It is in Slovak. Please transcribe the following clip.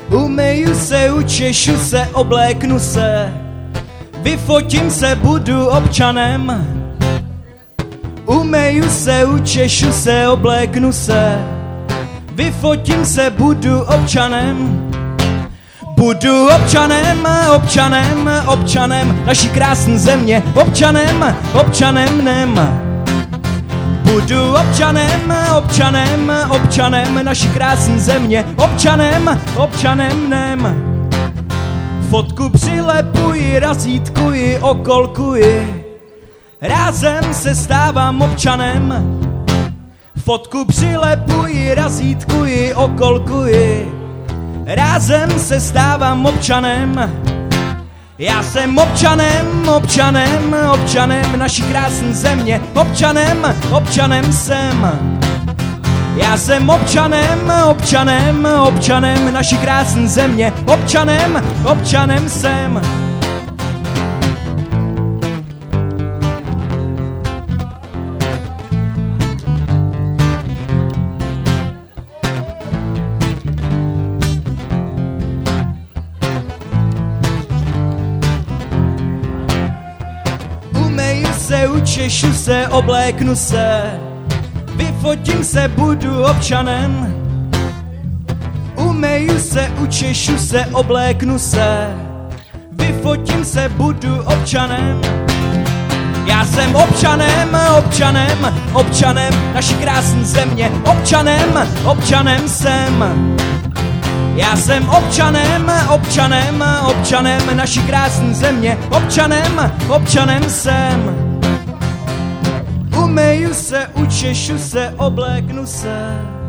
Umyju se, učešu se, obléknu se, vyfotím se, budu občanem. Umyju se, učešu se, obléknu se, vyfotím se, budu občanem. Budu občanem, občanem, občanem naší krásné země, občanem, občanem nem. Budu občanem, občanem, občanem naší krásné země, občanem, občanem nem. Fotku přilepuji, razítkuji, okolkuji, rázem se stávám občanem. Fotku přilepuji, razítkuji, okolkuji, rázem se stávám občanem. Já jsem občanem, občanem, občanem naší krásné země, občanem, občanem jsem. Já jsem občanem, občanem, občanem naší krásné země, občanem, občanem jsem. Učešu se, obléknu se, vyfotím se, budu občanem. Umyju se, učešu se, obléknu se, vyfotím se, budu občanem. Já jsem občanem, občanem, občanem naší krásné země, občanem, občanem jsem. Já jsem občanem, občanem, občanem naší krásné země, občanem, občanem jsem. Umyju se, učešu se, obléknu se,